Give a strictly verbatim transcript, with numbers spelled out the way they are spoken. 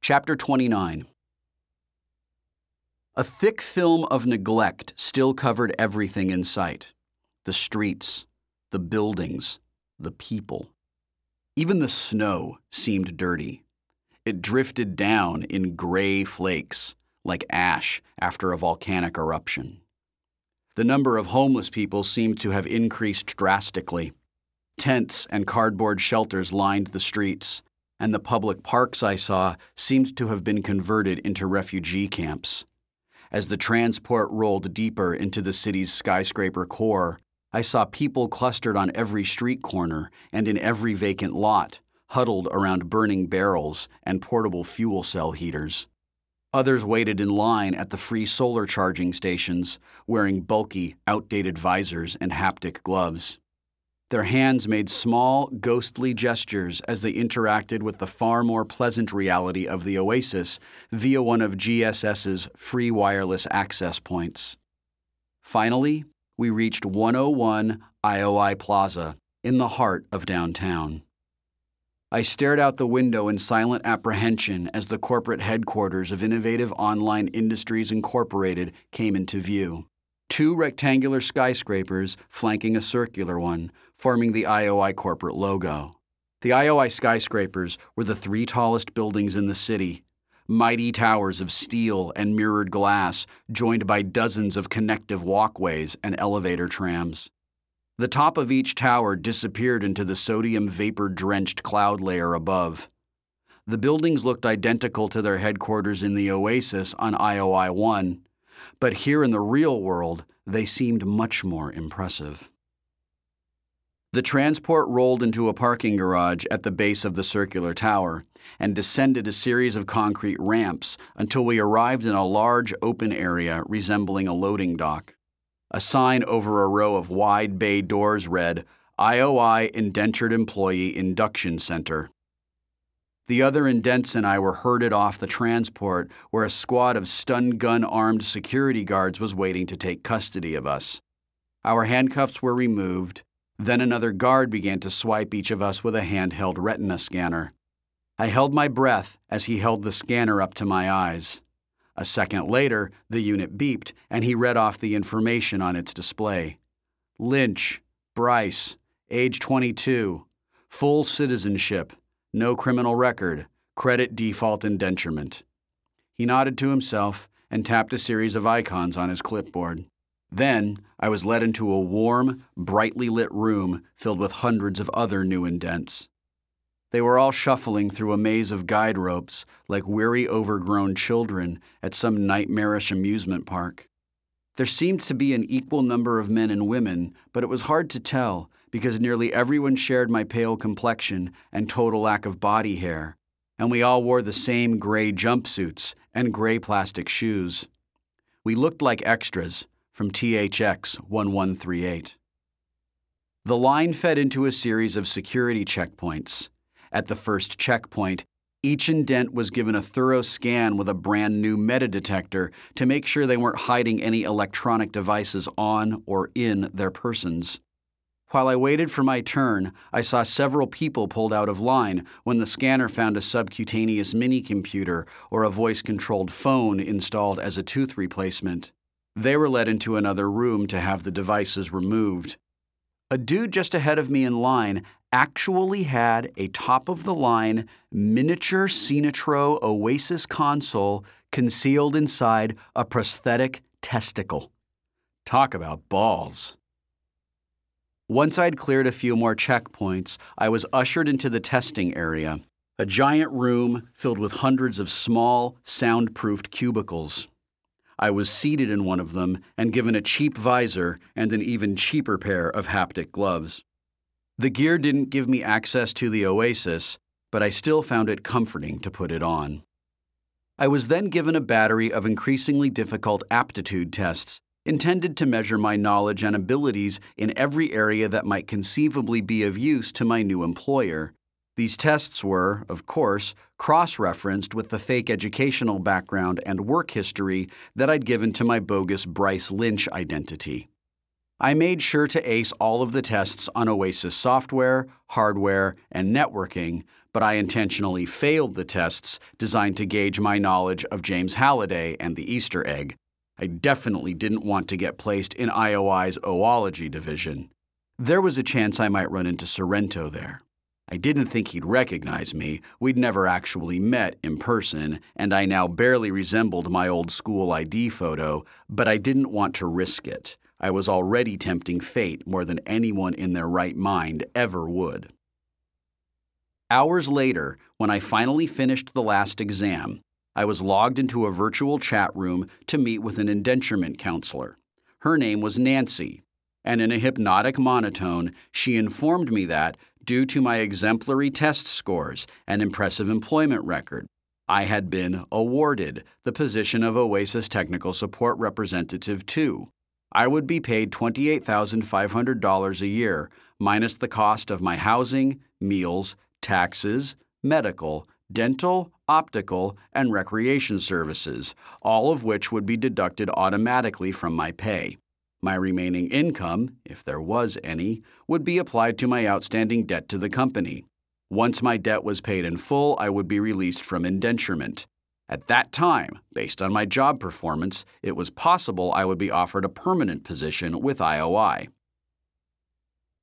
Chapter twenty-nine. A thick film of neglect still covered everything in sight. The streets, the buildings, the people. Even the snow seemed dirty. It drifted down in gray flakes, like ash after a volcanic eruption. The number of homeless people seemed to have increased drastically. Tents and cardboard shelters lined the streets, and the public parks I saw seemed to have been converted into refugee camps. As the transport rolled deeper into the city's skyscraper core, I saw people clustered on every street corner and in every vacant lot, huddled around burning barrels and portable fuel cell heaters. Others waited in line at the free solar charging stations, wearing bulky, outdated visors and haptic gloves. Their hands made small, ghostly gestures as they interacted with the far more pleasant reality of the oasis via one of G S S's free wireless access points. Finally, we reached one oh one I O I Plaza in the heart of downtown. I stared out the window in silent apprehension as the corporate headquarters of Innovative Online Industries Incorporated came into view. Two rectangular skyscrapers flanking a circular one, forming the I O I corporate logo. The I O I skyscrapers were the three tallest buildings in the city, mighty towers of steel and mirrored glass joined by dozens of connective walkways and elevator trams. The top of each tower disappeared into the sodium vapor-drenched cloud layer above. The buildings looked identical to their headquarters in the Oasis on I O I one, but here in the real world, they seemed much more impressive. The transport rolled into a parking garage at the base of the circular tower and descended a series of concrete ramps until we arrived in a large open area resembling a loading dock. A sign over a row of wide bay doors read, I O I Indentured Employee Induction Center. The other indents and I were herded off the transport where a squad of stun-gun-armed security guards was waiting to take custody of us. Our handcuffs were removed. Then another guard began to swipe each of us with a handheld retina scanner. I held my breath as he held the scanner up to my eyes. A second later, the unit beeped, and he read off the information on its display. Lynch, Bryce, age twenty-two, full citizenship, no criminal record, credit default indenturement. He nodded to himself and tapped a series of icons on his clipboard. Then, I was led into a warm, brightly lit room filled with hundreds of other new indents. They were all shuffling through a maze of guide ropes like weary, overgrown children at some nightmarish amusement park. There seemed to be an equal number of men and women, but it was hard to tell because nearly everyone shared my pale complexion and total lack of body hair, and we all wore the same gray jumpsuits and gray plastic shoes. We looked like extras from T H X eleven thirty-eight. The line fed into a series of security checkpoints. At the first checkpoint, each indent was given a thorough scan with a brand new metadetector to make sure they weren't hiding any electronic devices on or in their persons. While I waited for my turn, I saw several people pulled out of line when the scanner found a subcutaneous mini-computer or a voice-controlled phone installed as a tooth replacement. They were led into another room to have the devices removed. A dude just ahead of me in line actually had a top-of-the-line miniature Cinetro Oasis console concealed inside a prosthetic testicle. Talk about balls. Once I'd cleared a few more checkpoints, I was ushered into the testing area, a giant room filled with hundreds of small, soundproofed cubicles. I was seated in one of them and given a cheap visor and an even cheaper pair of haptic gloves. The gear didn't give me access to the Oasis, but I still found it comforting to put it on. I was then given a battery of increasingly difficult aptitude tests intended to measure my knowledge and abilities in every area that might conceivably be of use to my new employer. These tests were, of course, cross-referenced with the fake educational background and work history that I'd given to my bogus Bryce Lynch identity. I made sure to ace all of the tests on Oasis software, hardware, and networking, but I intentionally failed the tests designed to gauge my knowledge of James Halliday and the Easter egg. I definitely didn't want to get placed in I O I's Oology division. There was a chance I might run into Sorrento there. I didn't think he'd recognize me. We'd never actually met in person, and I now barely resembled my old school I D photo, but I didn't want to risk it. I was already tempting fate more than anyone in their right mind ever would. Hours later, when I finally finished the last exam, I was logged into a virtual chat room to meet with an indenturement counselor. Her name was Nancy, and in a hypnotic monotone, she informed me that, due to my exemplary test scores and impressive employment record, I had been awarded the position of Oasis Technical Support Representative two. I would be paid twenty-eight thousand five hundred dollars a year, minus the cost of my housing, meals, taxes, medical, dental, optical, and recreation services, all of which would be deducted automatically from my pay. My remaining income, if there was any, would be applied to my outstanding debt to the company. Once my debt was paid in full, I would be released from indenturement. At that time, based on my job performance, it was possible I would be offered a permanent position with I O I.